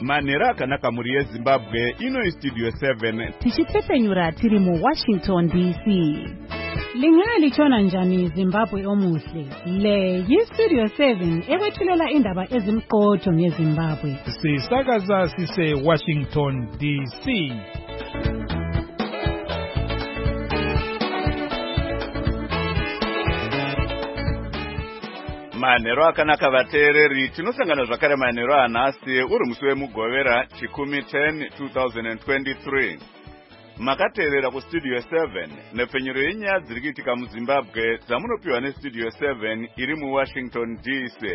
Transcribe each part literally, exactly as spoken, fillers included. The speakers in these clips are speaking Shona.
Manera akanaka muri yeZimbabwe ino istudio seven tichipfepenyura tiri mu Washington D C. Lingali chona njani Zimbabwe omuhle. Le yistudio seven ekwethulela indaba ezimqotho ngeZimbabwe. Sisakaza sise Washington D C. Manero akanaka vateereri tinosangana zvakare manero anhasi uri musi wemugovera chikumi ten twenty twenty-three. Makateerera kustudio seven nepfenyuro yenyaya dziri kuitika muZimbabwe dzamunopiwa nestudio seven iri muWashington D C.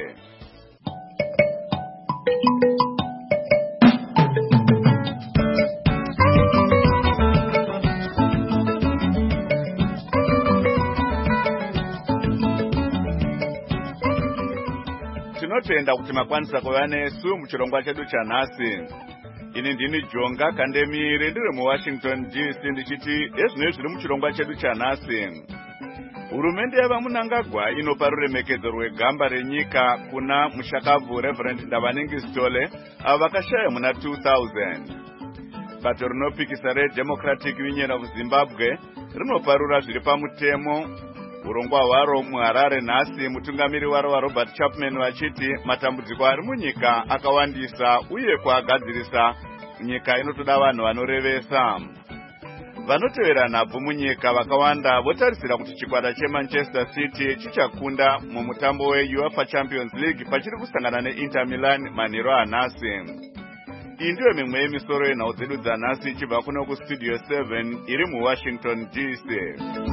Tinotenda kuti makwanisa kuva nesu muchirongwa chedu chanhasi. Ini ndini Jonga Kandemire ndiri muWashington D C ndichiti ezvino zviri muchirongwa chedu chanhasi. Hurumende yavaMunangagwa inopa ruremekedzo rwegamba renyika kuna mushakabvu Reverend Ndavaningisa Tole avo vakashaya muna two thousand. Bato rinopikisa reDemocratic Union of Zimbabwe rinoparura zviri pamutemo urongwa hwaro muHarare nhasi, mutungamiri waro waRobert Chapman vachiti matambudziko ari munyika akawandisa uye kuagadzirisa nyika inotoda vanhu vanorevesa. Vanotevera nhabvu munyika vakawanda votarisira kuti chikwata cheManchester City chichakunda mumutambo weUEFA Champions League pachiri kusangana neInter Milan manheru anhasi. Iyi ndiyo mimwe yemisoro yenhau dzedu dzanhasi ichibva kuno kustudio seven iri muWashington D C.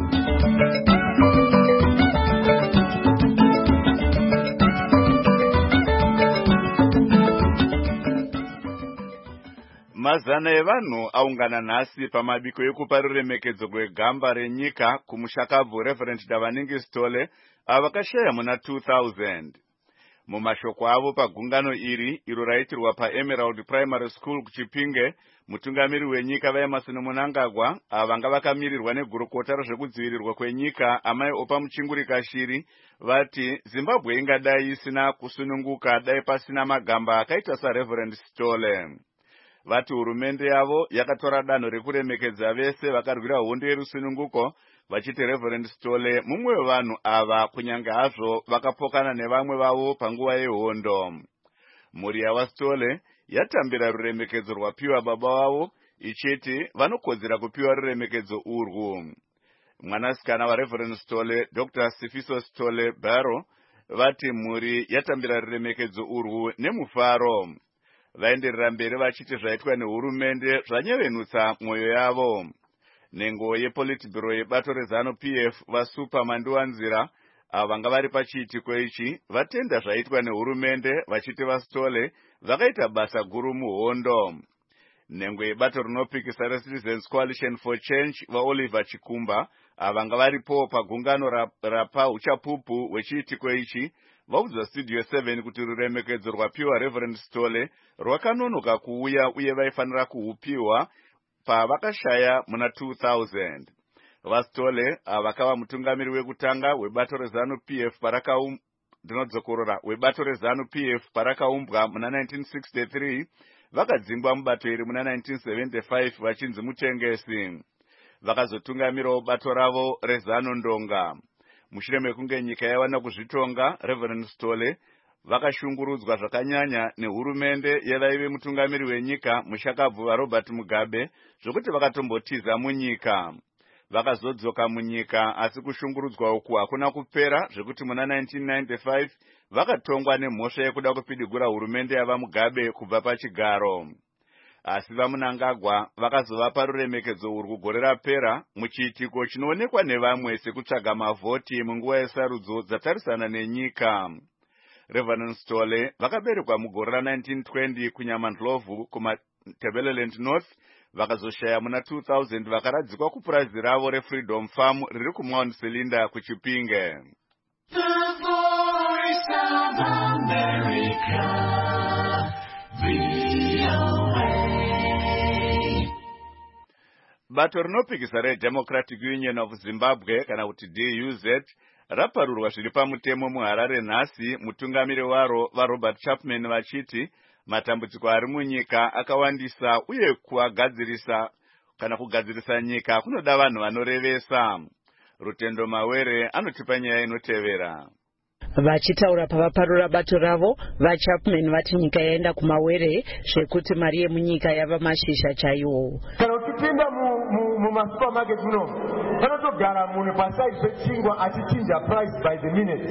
Mazana evanhu aungana nhasi pamabiko ekupa ruremekedzo rwegamba renyika kumushakabvu Reverend Ndavaningisa Tole avo vakashaya muna two thousand. Mumashoko avo pagungano iri iro raitirwa paEmerald Primary School kuChipinge, mutungamiri wenyika vaEmerson Mnangagwa avo vanga vakamirirwa negurukota rezvekudzivirirwa kwenyika amai Opa Muchingurika Shiri vati Zimbabwe ingadai isina kusununguka dai pasina magamba akaita saReverend Tole. Vati hurumende yavo yakatora danho rekuremekedza vese vakarwira hondo yerusununguko, vachiti Reverend Tole mumwe wevanhu ava kunyange hazvo vakapokana nevamwe vavo panguva yehondo. Mhuri yavaStole yatambira ruremekedzo rwapiwa baba vavo ichiti vanokodzera kupiwa ruremekedzo urwu. Mwanasikana waReverend Tole, Doctor Sifiso Tole Barrow, vati mhuri yatambira ruremekedzo urwu nemufaro. Vaenderera mberi vachiti zvaitwa nehurumende zvanyevenutsa mwoyo yavo. Nengo yePolitburo yebato reZanu P F vaSupa Manduwanzira avo vanga vari pachiitiko ichi vatenda zvaitwa nehurumende vachiti vaStole vakaita basa guru muhondo. Nengo yebato rinopikisa reCitizens Coalition for Change vaOliver Chikumba avo vanga varipo pagungano rapa uchapupu hwechiitiko ichi vaudza studio seven kuti ruremekedzo rwapiwa Reverend Tole rwakanonoka kuuya uye vaifanira kuhupiwa pavakashaya muna two thousand. VaStole ava vakava mutungamiri wekutanga webato reZanu P F parakaum ndinodzokorora webato reZanu P F parakaumbwa muna nineteen sixty-three, vakadzingwa mubato iri muna nineteen seventy-five vachinzi mutengesi. Vakazotungamirawo bato ravo reZanu Ndonga. Mushure mekunge nyika yawana kuzvitonga, Reverend Tole vakashungurudzwa zvakanyanya nehurumende yevaive mutungamiri wenyika mushakabvu vaRobert Mugabe zvokuti vakatombotiza munyika. Vakazodzoka munyika asi kushungurudzwa uku hakuna kupera zvekuti muna nineteen ninety-five vakatongwa nemhosva yekuda kupidigura hurumende yava Mugabe kubva pachigaro. Asi vaMunangagwa vakazovapa ruremekedzo urwu gore rapera muchiitiko chinoonekwa nevamwe sekutsvaga mavhoti munguva yesarudzo dzatarisana nenyika. Reverend Tole vakaberekwa mugore ra nineteen twenty kuNyamandlovu kumaTebeleland North, vakazoshaya muna two thousand vakaradzikwa kupurazi ravo reFreedom Farm riri kuMount Selinda kuChipinge. The Voice of America, V O A. Bato rinopikisa reDemocratic Union of Zimbabwe kana kuti D U Z raparurwa zviri pamutemo muHarare nhasi, mutungamiri waro vaRobert Chapman vachiti matambudziko ari munyika akawandisa uye kuagadzirisa kana kugadzirisa nyika kunoda vanhu vanorevesa. Rutendo Mawere anotipa nyaya inotevera. Vachitaura pavaparura bato ravo, vaChapman vati nyika yaenda kumawere zvekuti mari yemunyika yava mashizha chaiwo. Kana uchipinda mumasupermarket muno panotogara munhu paside pechingwa achichinja price by the minute.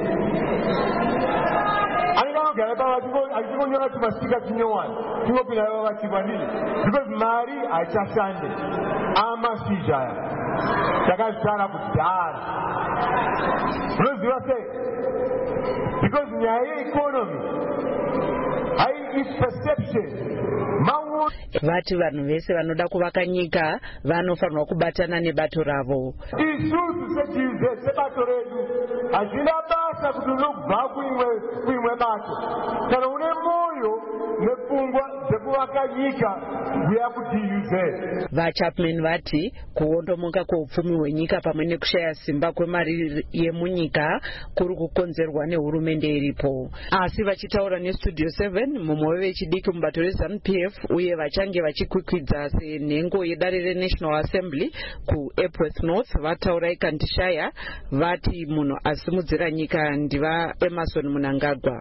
Anogara pava achingonyora tumastika tunyowani tingopinda vava vachivandini because mari haichashande amashizha aya takazara kudhara. Unoziva sei? Because nyaya yeeconomy hai is perception. Vati vanhu vese vanoda kuvaka nyika vanofanirwa kubatana nebato ravo. Isusu sechize sebato redu hazvina basa kuti unobva kuimwe bato. Kana une moyo nepfungwa dzekuvaka nyika uya kutiuze. VaChapman vati kuondomoka kweupfumi hwenyika pamwe nekushaya simba kwemari yemunyika kuri kukonzerwa nehurumende iripo. Asi vachitaura neStudio seven mumwe wevechidiki mubato reZANU P F uye vachange vachikwikwidza senhengo yedare reNational Assembly kuEpworth North vataura iKantishire vati munhu asimudzira nyika ndiva Emerson Mnangagwa.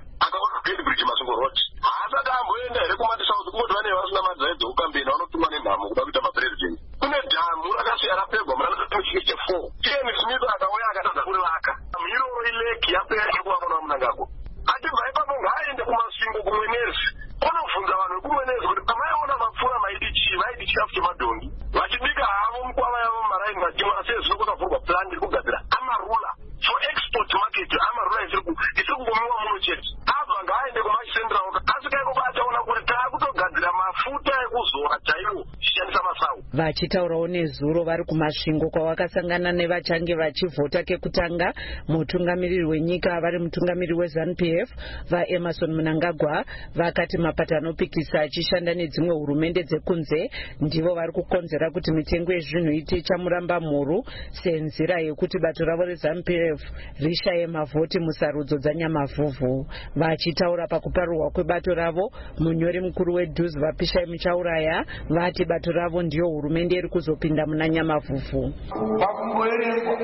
Vachitaurawo nezuro vari kumasvingo kwavakasangana nevachange vachivhota kekutanga, mutungamiriri wenyika vari mutungamiriri weZANU P F vaEmerson Mnangagwa vakati mapata anopikisa achishanda nedzimwe hurumende dzekunze ndivo vari kukonzera kuti mitengo yezvinhu ite chamuramba mhuru senzira yekuti bato ravo reZANU P F rishaye mavhoti musarudzo dzanyamavhuvhu. Vachitaura pakuparurwa kwebato ravo, munyori mukuru weDhuzi vaPishai Muchauraya vati bato ravo ndiyo hurumende iri kuzopinda muna nyamavhuvhu. Pakungoerengwa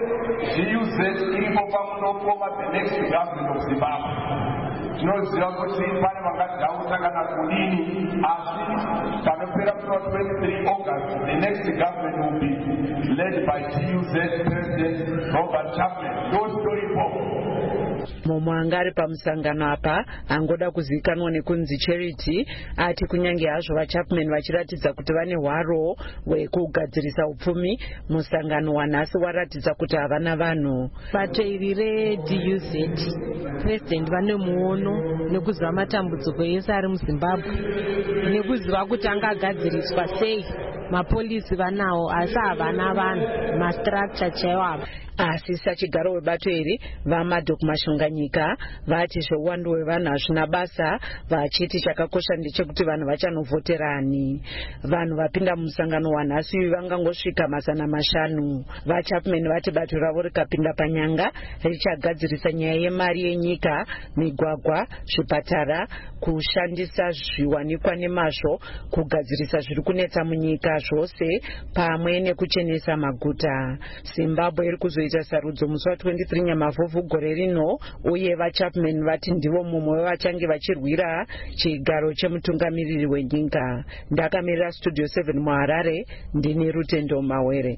zviuze iripo pamunopoma the next government of Zimbabwe. Tinoziva kuti pane vakagausangana kudini asi panopera kuva twenty-three August the next government will be led by T U Z President Robert Chapman. No story for mumwe anga ari pamusangano apa angoda kuzivikanwa nekunzi Charity ati kunyange hazvo vaChapman vachiratidza kuti vane hwaro hwekugadzirisa upfumi, musangano wanhasi waratidza kuti havana vanhu. Bato iri reD U Z President vane muono nekuziva matambudziko ese ari muZimbabwe nekuziva kuti angagadziriswa sei. Mapolisi vanawo asi havana vanhu, mastructure chaiwo ava. Asi sachigaro webato iri vaMadok Mashonganyika vati zveuwandu hwevanhu hazvina basa, vachiti chakakosha ndechekuti vanhu vachanovhoterani. Vanhu vapinda mumusangano wanhasi vangangosvika mazana mashanu. VaChapman vati bato ravo rikapinda panyanga richagadzirisa nyaya yemari yenyika, migwagwa, zvipatara, kushandisa zviwanikwa nemazvo, kugadzirisa zviri kunetsa munyika zvose pamwe nekuchenesa maguta. Zimbabwe iri kuzoita sarudzo musi wa-twenty-three nyamavhuvhu gore rino uye vaChapman vati ndivo mumwe wevachange vachirwira chigaro chemutungamiriri wenyika. Ndakamirira Studio seven muHarare, ndini Rutendo Mawere.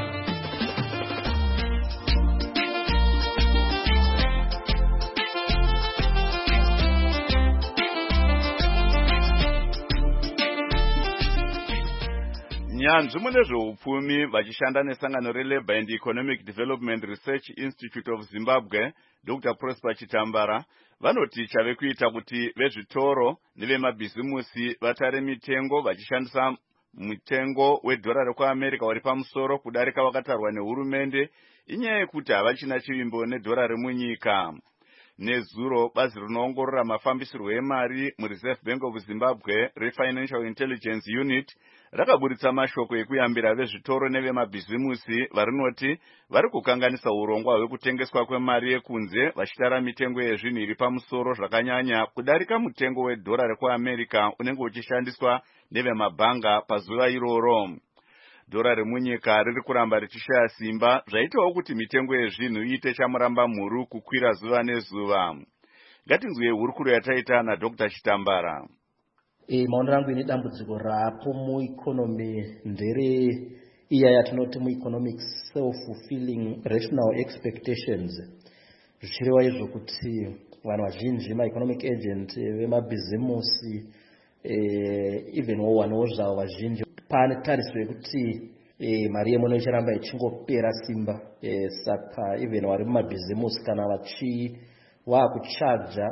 Nyanzvi mune zveupfumi vachishanda nesangano reLabour and Economic Development Research Institute of Zimbabwe, Doctor Prosper Chitambara, vanoti chave kuita kuti vezvitoro nevemabhizimusi vatare mitengo vachishandisa mutengo wedhora rekuAmerica wari pamusoro kudarika wakatarwa nehurumende, inyaya yekuti havachina chivimbo nedhora remunyika. Nezuro bazi rinoongorora mafambisirwo emari muReserve Bank of Zimbabwe reFinancial Intelligence Unit rakaburitsa mashoko ekuyambira vezvitoro nevemabhizimusi varinoti vari kukanganisa urongwa hwekutengeswa kwemari yekunze vachitara mitengo yezvinhu iri pamusoro zvakanyanya kudarika mutengo wedhora rekuAmerica unenge uchishandiswa nevemabhanga pazuva iroro. Dhora remunyika riri kuramba richishaya simba zvaitawo kuti mitengo yezvinhu iite chamuramba mhuru kukwira zuva nezuva. Ngatinzwe hurukuro yataita naDr Chitambara. E, maonero angu ine dambudziko rapo mueconomy ndere iya yatinoti mueconomic self-fulfilling rational expectations. Zvichireva izvo kuti vanhu vazhinji maeconomic agent vemabhizimusi eh, even wowanawo zvavo vazhinji pane tarisiro yekuti eh, mari yemuno icharamba ichingopera simba. eh, saka even vari mumabhizimusi kana vachi vakuchaja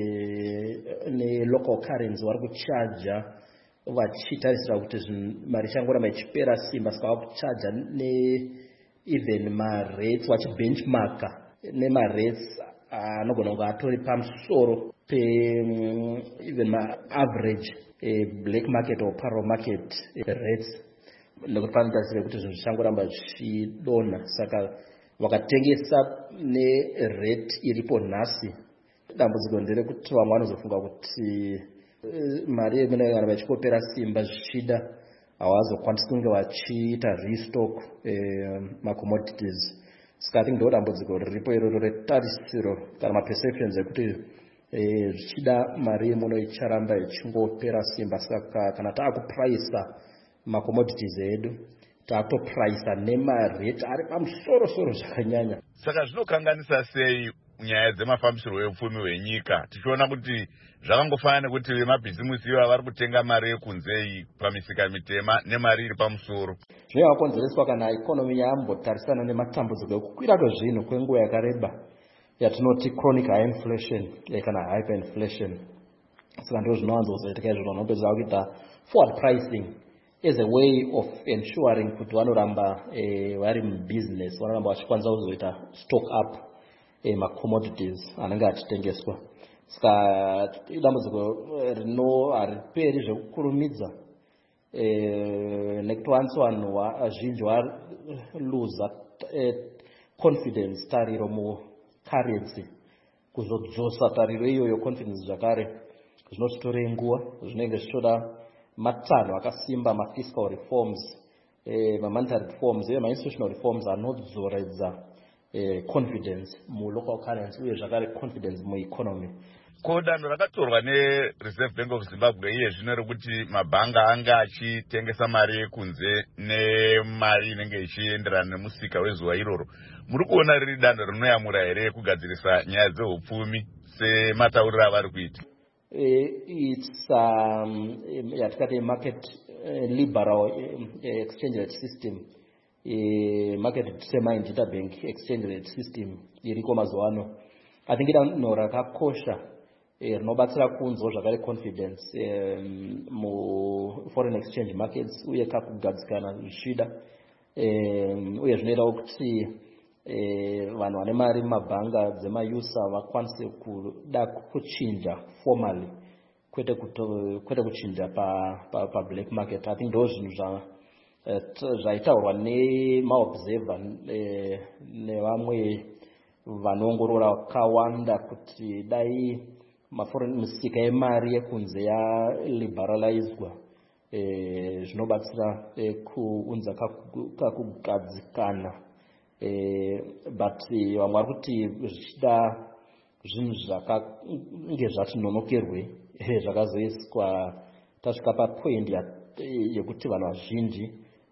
eh, nelocal currency vari kuchaja vachitarisira kuti mari changoramba ichipera simba, saka vakuchaja ne even marates vachibenchmarka nemarates anogona kunge atori pamusoro pe um, even maaverage eh, black market or parallel market eh, rates, nekuti panotarisira kuti zvinhu zvichangoramba zvichidonha. Saka vakatengesa nerate iripo nhasi, dambudziko nderekuti vamwe vanozofunga kuti uh, mari yemuno ikaramba ichingopera simba zvichida havazokwanisi kunge vachiita restock eh, macommodities. Saka I think ndo dambudziko riripo iroro retarisiro kana maperceptions ekuti eh, zvichida mari yemuno icharamba ichingopera simba. Saka kana taakupraisa macommodities edu takutopraisa nemarate ari pamusoro-soro zvakanyanya. Saka zvinokanganisa sei nyaya dzemafambisirwo eupfumi hwenyika tichiona kuti zvakangofanana nekuti vemabhizimusi ivo vari kutenga mari yekunze pamisika mitema nemari iri pamusoro. Zvinokonzereswa kana ikonomi yambotarisana nematambudziko ekukwira kwezvinhu kwenguva yakareba yatinoti chronic high inflation kana hyperinflation. Saka ndo zvinowanzozoitika izvo vanopedza kuita forward pricing as a way of ensuring kuti vanoramba eh, vari mubusiness, vanoramba vachikwanisa kuzoita stock up eh, macommodities anenge achitengeswa. Saka dambudziko rino hariperi zvekukurumidza eh, nekuti vansi vanhu vazhinji valuza eh, confidence tariro mucurrency. Kuzodzosa tariro iyoyo confidence zvakare zvinotore nguva, zvinenge zvichitoda matanho akasimba, mafiscal reforms, eh, monetary reforms uye mainstitutional reforms anodzoredza eh, confidence mulocal currency uye zvakare confidence mueconomy. Ko danho rakatorwa neReserve Bank of Zimbabwe iye zvino rekuti mabhanga anga achitengesa mari yekunze nemari inenge ichienderana nemusika wezuva iroro, muri kuona riri danho rinoyamura here kugadzirisa nyaya dzeupfumi sematauriro avari kuita? Uh, it's um, yatikati market uh, liberal uh, exchange rate system, uh, market determined interbank exchange rate system iriko mazuva ano. I think danho rakakosha rinobatsira kunzwa zvakare confidence um, mu foreign exchange markets uye kakugadzikana zvichida um, uye zvinoitawo kuti Eh, vanhu vane mari mumabhanga dzemayusa vakwanise kuda kuchinja formally kwete kwete kuchinja pa, pa, pa black market. I think ndo zvinhu zva zvaitaurwa nemaobserver eh, nevamwe vanoongorora vakawanda kuti dai maforeign misika yemari yekunze yaliberalizwa eh, zvinobatsira eh, kuunza kakugadzikana. Eh, but vamwe vari kuti zvichida zvinhu zvakange zvati nonokerwe zvakazoiswa tasvika papoint yekuti vanhu vazhinji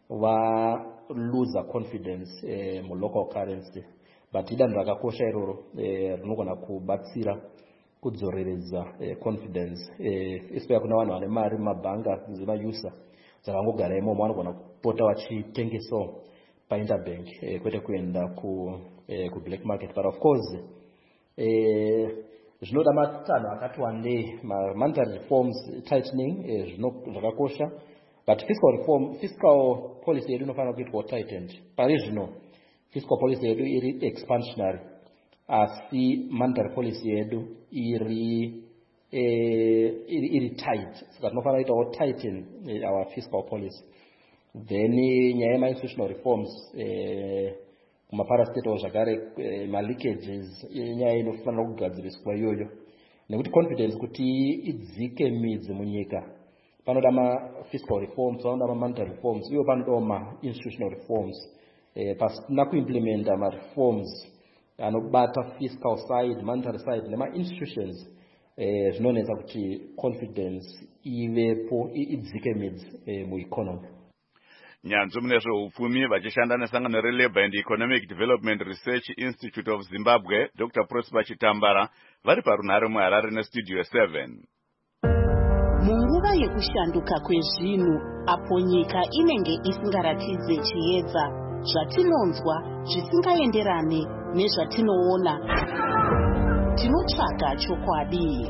valuza confidence eh, mulocal currency. But idanho rakakosha iroro eh, rinogona kubatsira kudzoreredza eh, confidence eh, especially kuna vanhu vane mari mumabhanga dzemayusa dzakangogara imomo vanogona kupota vachitengesawo painterbank eh, kwete kuenda ku, eh, ku black market. But of course eh, zvinoda matanho akati wandei, monetary reforms tightening eh, zvino zvakakosha, but fiscal reform fiscal policy yedu inofanira kuitwa tightened. Pari zvino fiscal policy yedu iri expansionary asi monetary policy yedu iri eh, iri, iri tight saka tinofanira kuitawo tighten eh, our fiscal policy. Then nyaya yema-institutional reforms eh, kumaparastatewo zvakare eh, ma-leakages nyaya inofanira kugadziriswa iyoyo nekuti confidence kuti idzike midzi munyika panoda ma-fiscal reforms, panoda ma-monetary reforms, iyo panodawo ma-institutional reforms. Eh, pasina kuimplementa ma-reforms anobata fiscal side, monetary side nema-institutions eh, zvinonetsa kuti confidence ivepo idzike midzi eh, mueconomy. Nyanzvi mune zveupfumi vachishanda nesangano reLabour and Economic Development Research Institute of Zimbabwe, Doctor Prosper Chitambara, vari parunhare muHarare nestudio seven. Munguva yekushanduka kwezvinhu apo nyika inenge isingaratidze chiedza zvatinonzwa zvisingaenderane nezvatinoona, tinotsvaga chokwadi.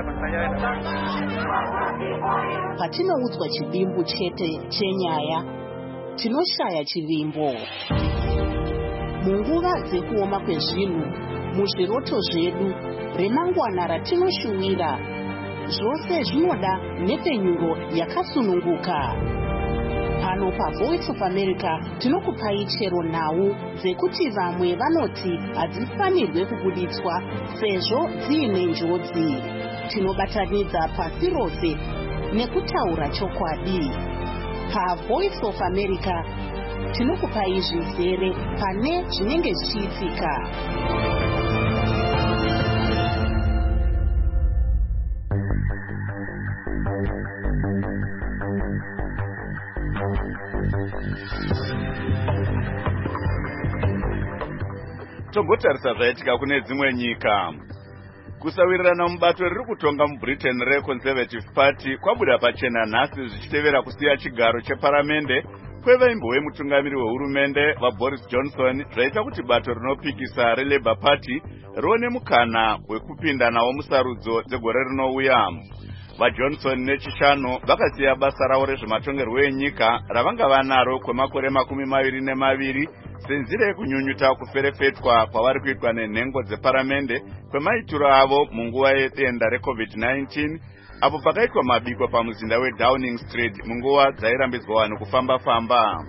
Patinoudzwa chivimbo chete chenyaya, tinoshaya chivimbo. Munguva dzekuoma kwezvinhu, muzviroto zvedu, remangwana ratinoshuwira, zvose zvinoda nhepfenyuro yakasununguka. Pano paVoice of America tinokupai chero nhau dzekuti vamwe vanoti hadzifanirwe kubuditswa sezvo dziine njodzi. Tinobatanidza pasi rose nekutaura chokwadi. PaVoice of America tinokupai zvizere pane zvinenge zvichiitika. Tombotarisa zvaitika kune dzimwe nyika. Kusawirirana mubato riri kutonga muBritain reConservative Party kwabuda pachena nhasi zvichitevera kusiya chigaro cheparamende kwevaimbo wemutungamiri wehurumende vaBoris Johnson zvaita kuti bato rinopikisa reLabour Party rione mukana wekupinda nawo musarudzo dzegore rinouya. VaJohnson nechishanu vakasiya basa ravo rezvematongerwo enyika ravanga vanaro kwemakore makumi maviri nemaviri senzira yekunyunyuta kuferefetwa kwavari kuitwa nenhengo dzeparamende kwemaitiro avo munguva yedenda reCovid nineteen apo pakaitwa mabiko pamuzinda weDowning Street munguva dzairambidzwa vanhu kufamba-famba.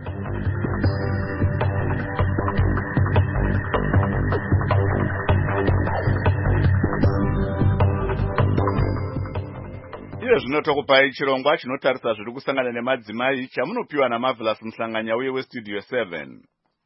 Iyo zvinotokupai chirongwa chinotarisa zviri kusangana nemadzimai chamunopiwa naMarvelous Muhlanganya uye westudio seven.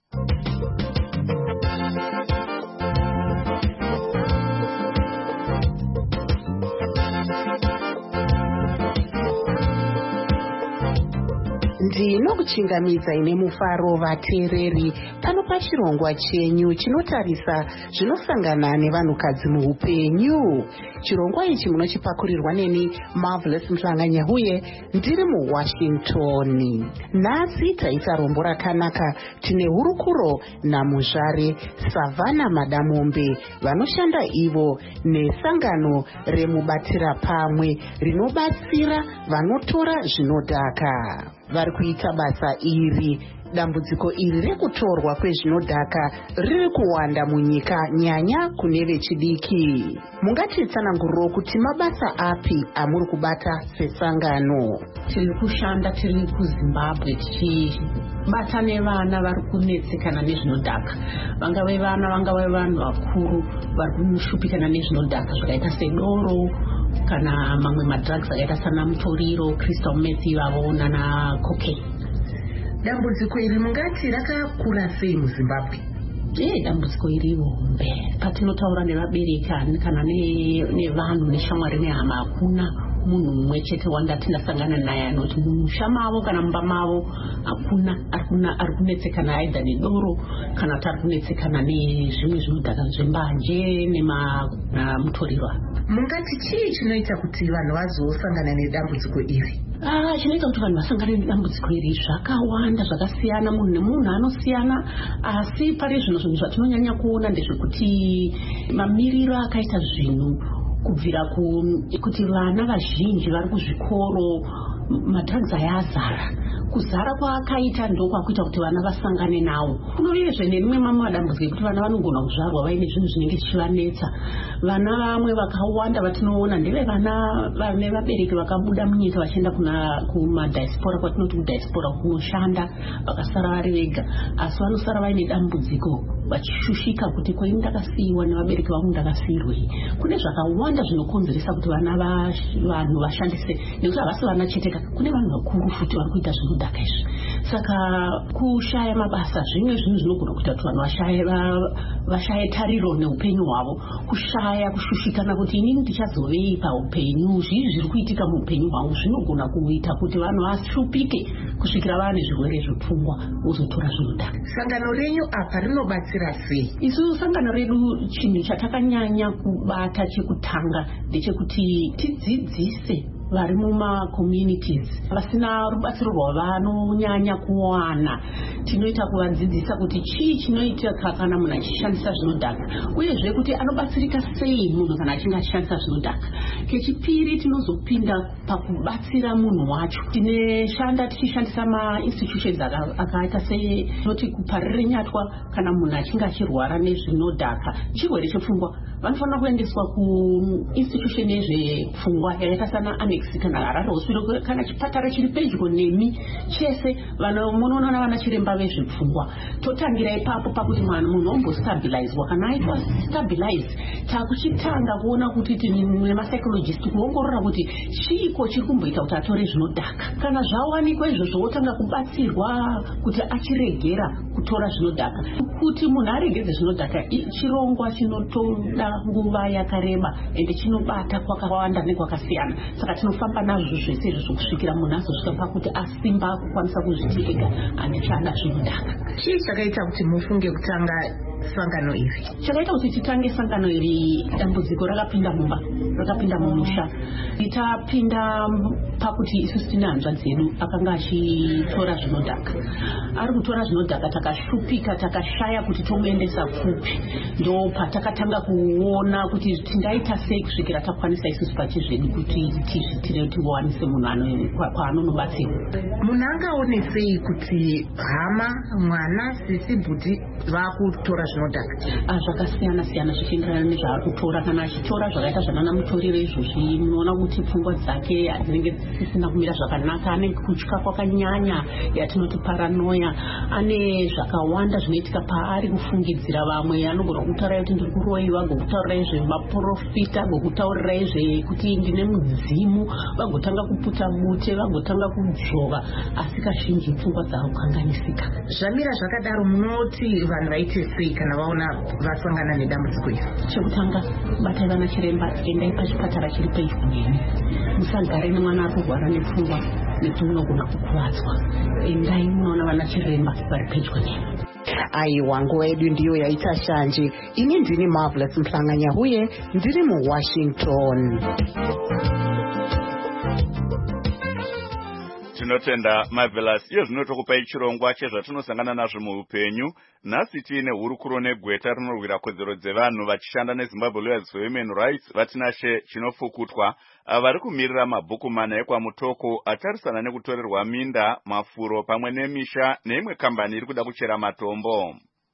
Ndinokuchingamidza ine mufaro vateereri pano pachirongwa chenyu chinotarisa zvinosangana nevanhukadzi muupenyu. Chirongwa ichi munochipakurirwa neni Marvelous Muhlanganya uye ndiri muWashington. Nhasi taita rombo rakanaka, tine hurukuro namuzvare Savannah Madamombe vanoshanda ivo nesangano remubatira pamwe rinobatsira vanotora zvinodhaka. Vari kuita basa iri. Dambudziko iri rekutorwa kwezvinodhaka riri kuwanda munyika, nyanya kune vechidiki. Mungatitsananguriro kuti mabasa api amuri kubata sesangano? Tiri kushanda tiri kuZimbabwe tichibata nevana vari kunetsekana nezvinodhaka. Vangave vana, vangave vanhu vakuru vari kushupikana nezvinodhaka zvakaita sedoro kana mamwe madrugs akaita sana mutoriro, crystal meth ivavo nana cocaine. Dambudziko iri mungati rakakura sei muZimbabwe? Eh, dambudziko iri hombe. Patinotaura nevabereki kana nevanhu neshamwari nehama, hakuna munhu mumwe chete wanga tinasangana naye anoti mumusha mavo kana mumba mavo hakuna ari kunetsekana aidha nedoro kana kuti ari kunetsekana nezvimwe zvinodhaka zvembanje nemamutoriro. Mungati chii chinoita kuti vanhu vazosangana nedambudziko iri? Ah, chinoita kuti vanhu vasangane nedambudziko iri zvakawanda zvakasiyana, munhu nemunhu anosiyana, asi pari zvino zvinhu zvatinonyanya kuona ndezvekuti mamiriro akaita zvinhu kubvira kuti vana vazhinji vari kuzvikoro, madrugs ayazara, kuzara kwaakaita ndokwakuita kuti vana vasangane nawo. Kunoviyezve nerimwe mamwe madambudziko kuti vana vanogona kuzvarwa vaine zvinhu zvinenge zvichivanetsa. Vana vamwe vakawanda vatinoona ndeve vana vane vabereki vakabuda munyika vachienda kuna kumadiaspora, kwatinoti kudiaspora kunoshanda vakasara vari vega, asi vanosara vaine dambudziko vachishushika kuti kwai ndakasiyiwa nevabereki vangu ndakasiyirwei. Kune zvakawanda zvinokonzeresa kuti vana vanhu vashandise, nekuti havasi vana cheteka, kune vanhu vakuru futi vari kuita zvinodhaka izvi. Saka kushaya mabasa zvimwe zvinhu zvinogona kuita kuti vanhu vashaye vashaye tariro neupenyu hwavo, kushaya kushushikana kuti inini ndichazovei paupenyu, zvii zviri kuitika muupenyu hwangu zvinogona kuita kuti vanhu vashupike kusvikira vane zvirwere zvepfungwa vozotora zvinodhaka. Sangano renyu apa rinobatsira sei? Isu sangano redu chinhu chatakanyanya kubata chekutanga ndechekuti tidzidzise vari muma communities vasina rubatsiro rwavanonyanya kuwana. Tinoita kuvadzidzisa kuti chii chinoitika kana munhu achishandisa zvinodhaka, uyezve kuti anobatsirika sei munhu kana achinge achishandisa zvinodhaka. Kechipiri tinozopinda pakubatsira munhu wacho. Tineshanda tichishandisa ma-institutions akaita senoti kuparire nyatwa kana munhu achinge achirwara nezvinodhaka. Chirwere chepfungwa vanofanira kuendeswa ku-institution yezvepfungwa yakaita sana kana Harare Hospital kana chipatara chiri pedyo nemi chese munoona vana chiremba vezvepfungwa. Totangira ipapo pakuti mwana munhu ombostabilizwa. Kana aitwa stabilize takuchitanga kuona kuti nemapsychologist kuongorora kuti chiiko chiri kumboita kuti atore zvinodhaka. Kana zvawanikwa izvozvo wotanga kubatsirwa kuti achiregera kutora zvinodhaka. Kuti munhu aregedze zvinodhaka chirongwa chinotoda nguva yakareba ende chinobata kwakawanda nekwakasiyana. Saka tinofamba nazvo zvese izvo kusvikira munhu azosvika pakuti asimba kukwanisa kuzviti ega anechada zvinodhaka. Chii chakaita kuti mufunge kutanga sangano iri? Chakaita kuti titange sangano iri, dambudziko rakapinda mumba, rakapinda mumusha. Itapinda pakuti isusu tine hanzva dzedu akanga achitora zvinodhaka. Ari kutora zvinodhaka takashupika, takashaya kuti tomuendesa kupi. Ndo patakatanga kuona kuti tingaita sei kusvikira takwanisa isusu pachizvedu kuti tiwanise munhu kwaanonobatsirwa. Munhu angaone sei kuti hama, mwana, sisi, bhuti vakutora zvinodhaka? Zvakasiyana siyana zvichienderana nezvaari kutora. Kana achitora zvakaita zvanana mutoriro izvozvi, munoona kuti pfungwa dzake dzinenge dzisisina kumira zvakanaka, ane kutya kwakanyanya yatinoti paranoia, ane zvakawanda zvinoitika paari kufungidzira vamwe. Anogona kutaura kuti ndiri kuroiwa, agokutaurira izvemaprofita, agokutaurira izve kuti ndine mudzimu, vagotanga kuputa bute, vagotanga kudzvova, asi kazhinji pfungwa dzavo kukanganisika. Zvamira zvakadaro munoti vanhu vaite sei kana vaona vasangana nedambudziko iri? Chekutanga, batai vana chiremba, endai pachipatara chiri pedyo nemi. Musagare nemwana ari kurwara nepfungwa nekuti unogona kukuvadzwa. Endai munoona vana chiremba vari pedyo nemi. Aiwa, nguva yedu ndiyo yaita shanje. Ini ndini Marvelous Mhlanganya huye ndiri muWashington. Tinotenda Marvelous. Iyo zvinotokupai chirongwa chezvatinosangana nazvo muupenyu. Nhasi tiine hurukuro negweta rinorwira kodzero dzevanhu vachishanda neZimbabwe Lawyers for Human Rights vatinashe chinofukutwa vari kumirira mabhuku mana ekwamutoko atarisana nekutorerwa minda, mafuro pamwe nemisha neimwe kambani iri kuda kuchera matombo.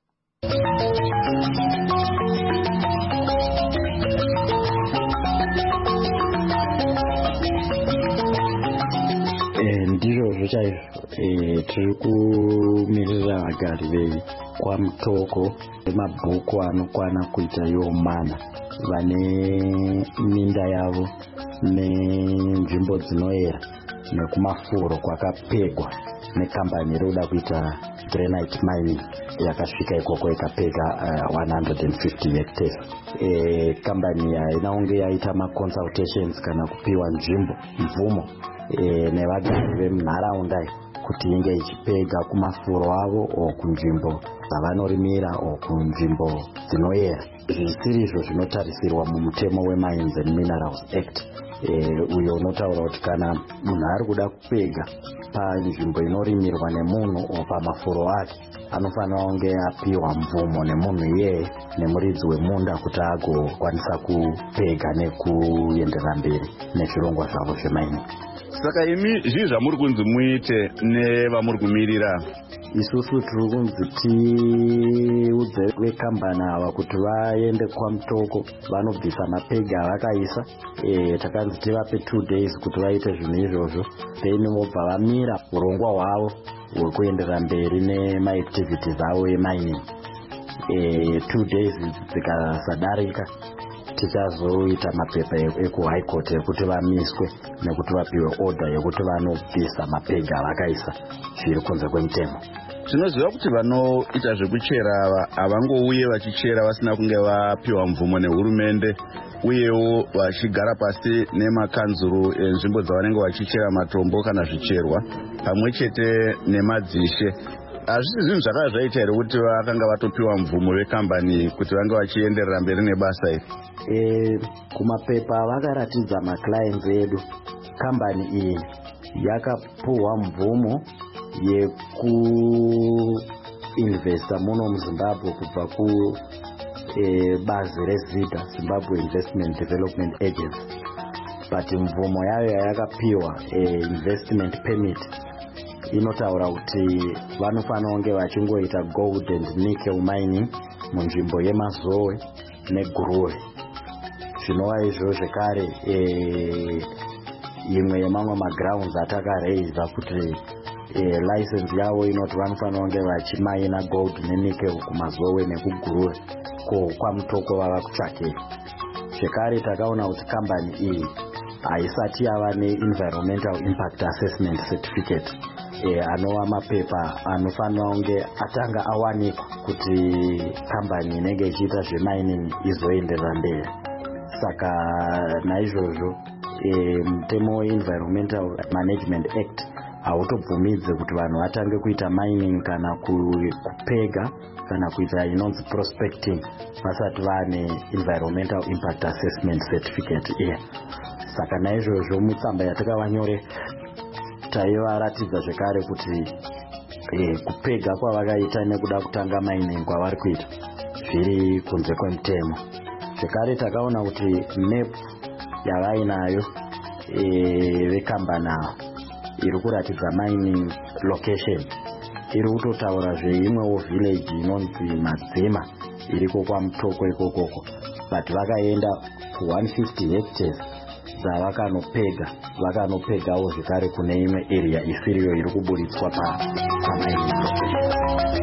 Ndizvozvo chaizvo tiri kumirira vagari vekwamutoko vemabhuku anokwana kuita iwo mana vane minda yavo nenzvimbo dzinoera nekumafuro kwakapegwa nekambani iri kuda kuita granite mining yakasvika ikoko ikapega uh, one hundred fifty hectares. E, kambani haina kunge yaita maconsultations kana kupiwa nzvimbo mvumo e, nevagari vemunharaunda kuti inge ichipega kumafuro avo o kunzvimbo dzavanorimira o kunzvimbo dzinoyera zvisiri izvo zvinotarisirwa mumutemo weMines and Minerals Act uyo unotaura kuti kana munhu ari kuda kupega panzvimbo inorimirwa nemunhu o pamafuro ake anofanira kunge apiwa mvumo nemunhu iyeye nemuridzi wemunda kuti agokwanisa kupega nekuenderera mberi nezvirongwa zvavo zvemaini. Saka imi zvii zvamuri kunzi muite nevamuri kumirira? Isusu tiri kunzi tiudze vekambani ava kuti vaende kwamutoko vanobvisa mapega avakaisa. E, takanzi tivape two days kuti vaite zvinhu izvozvo, then vobva vamira urongwa hwavo hwekuenderera mberi nemaactivities avo emining. E, two days dzikasadarika tichazoita mapepa ekuhigh court ekuti vamiswe nekuti vapiwe order yekuti vanobvisa mapega avakaisa zviri kunze kwemutemo. Tinoziva kuti vanoita zvekuchera ava havangouye vachichera vasina kunge vapiwa mvumo nehurumende, uyewo vachigara pasi nemakanzuru enzvimbo dzavanenge vachichera matombo kana zvicherwa pamwe chete nemadzishe. Hazvisi zvinhu zvakanga zvaita here kuti vakanga vatopiwa mvumo vekambani kuti vange vachienderera mberi nebasa iri? E, kumapepa vakaratidza maclients edu kambani iyi yakapuhwa mvumo yekuinvesta muno muZimbabwe kubva ku e, bazi reZIDA, Zimbabwe Investment Development Agency, but mvumo yayo yayakapiwa e, investment permit inotaura kuti vanofanira kunge vachingoita gold and nickel mining munzvimbo yemazowe neguruve. Zvinova izvo zvekare e, imwe yemamwe magrounds atakareiza kuti e, license yavo inoti vanofanira kunge vachimaina gold nenickel kumazowe nekuguruve ko kwamutoko vava kutsvakei. Zvekare takaona kuti kambani iyi haisati yava ne-environmental impact assessment certificate e, anova mapepa anofanira kunge atanga awanikwa kuti kambani inenge ichiita zvemining izoenderera mberi. Saka naizvozvo e, mutemo we-Environmental Management Act hautobvumidze kuti vanhu vatange kuita mining kana kupega kana kuita inonzi prospecting vasati vane environmental impact assessment certificate iya. Saka naizvozvo mutsamba yatakavanyore taivaratidza zvekare kuti e, kupega kwavakaita nekuda kutanga mining kwavari kuita zviri kunze kwemutemo. Zvekare takaona kuti map yavainayo e, vekambani ava iri kuratidza mining location iri kutotaura zveimwewo village inonzi Madzima iriko kwamutoko ikokoko, but vakaenda ku one hundred fifty hectares dzavakanopega vakanopegawo zvekare kune imwe area isiriyo iri kuburitswa pa mining location.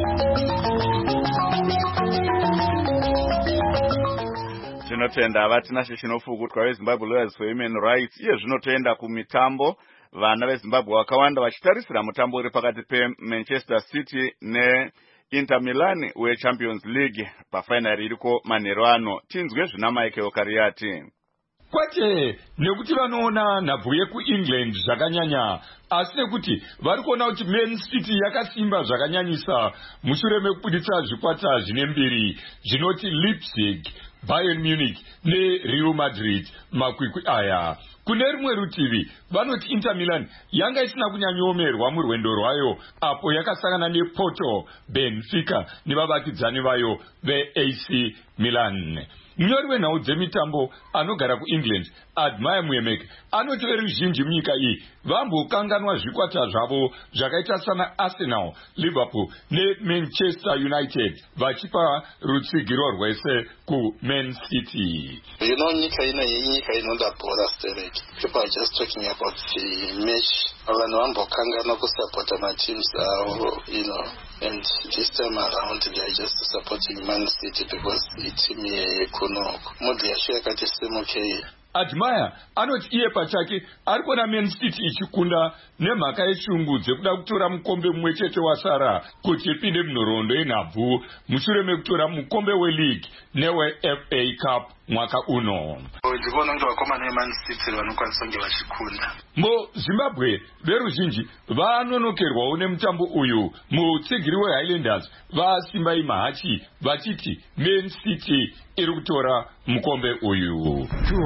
Tinotenda vatinashe chinofukutwa veZimbabwe Lawyers for Human Rights. Iye zvinotoenda kumitambo, vana veZimbabwe vakawanda vachitarisira mutambo uri pakati peManchester City neInter Milan weChampions League pafinal iriko manheru ano. Tinzwe zvina Michael Okariati. Kwete nekuti vanoona nhabvu yekuEngland zvakanyanya, asi nekuti vari kuona kuti Man City yakasimba zvakanyanyisa mushure mekubuditsa zvikwata zvine mbiri zvinoti Leipzig, Bayern Munich neReal Madrid makwikwi aya. Kune rumwe rutivi vanoti Inter Milan yanga isina kunyanyoomerwa murwendo rwayo apo yakasangana nePorto, Benfica nevavakidzani vayo veA C Milan. Munyori wenhau dzemitambo anogara kuEngland Admire Muyemek anoti veruzhinji munyika iyi vambokanganwa zvikwata zvavo zvakaita sana Arsenal, Liverpool neManchester United vachipa rutsigiro rwese kuMan City. You know, nyika ino yenyika inoda bhora stereki. People are just talking about the match. Vanhu vambokanganwa kusapota mateams avo, you know, and this time around they are just supporting Man City because iteam yekunoko. Mudhi yasho yakati simukei. Admire anoti iye pachake ari kuona Man City ichikunda nemhaka yeshungu dzekuda kutora mukombe mumwe chete wasara kuti ipinde munhoroondo yenhabvu mushure mekutora mukombe weLeague neweFA Cup mwaka uno. ndikuona kuti vakomana veMan City vanokwanisa kunge vachikunda. MuZimbabwe veruzhinji vanonokerwawo nemutambo uyu. Mutsigiri weHighlanders vasimba imahachi vachiti Man City iri kutora mukombe uyu.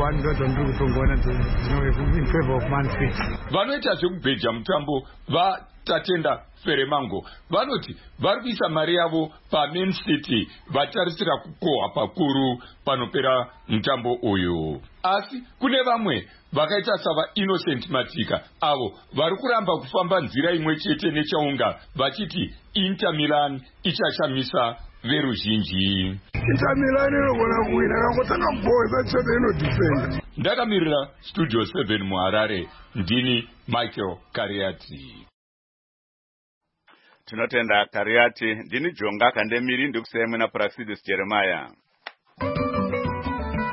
Vanoita zvekubheja mutambo vatatenda Feremango vanoti vari kuisa mari yavo paMan City vatarisira kukohwa pakuru panopera mutambo uyu. Asi kune vamwe vakaita sava Innocent Matika avo vari kuramba kufamba nzira imwe chete nechaunga vachiti Inter Milan ichashamisa veruzhinji. Inter Milan inogona kuwina kangotanga kuboza chete inodefenda. Ndakamirira Studio seven muHarare, ndini Michael Kariati. Tinotenda Kariati. Ndini Jonga Kandemiri, ndikusema na Praxidis Jeremiah.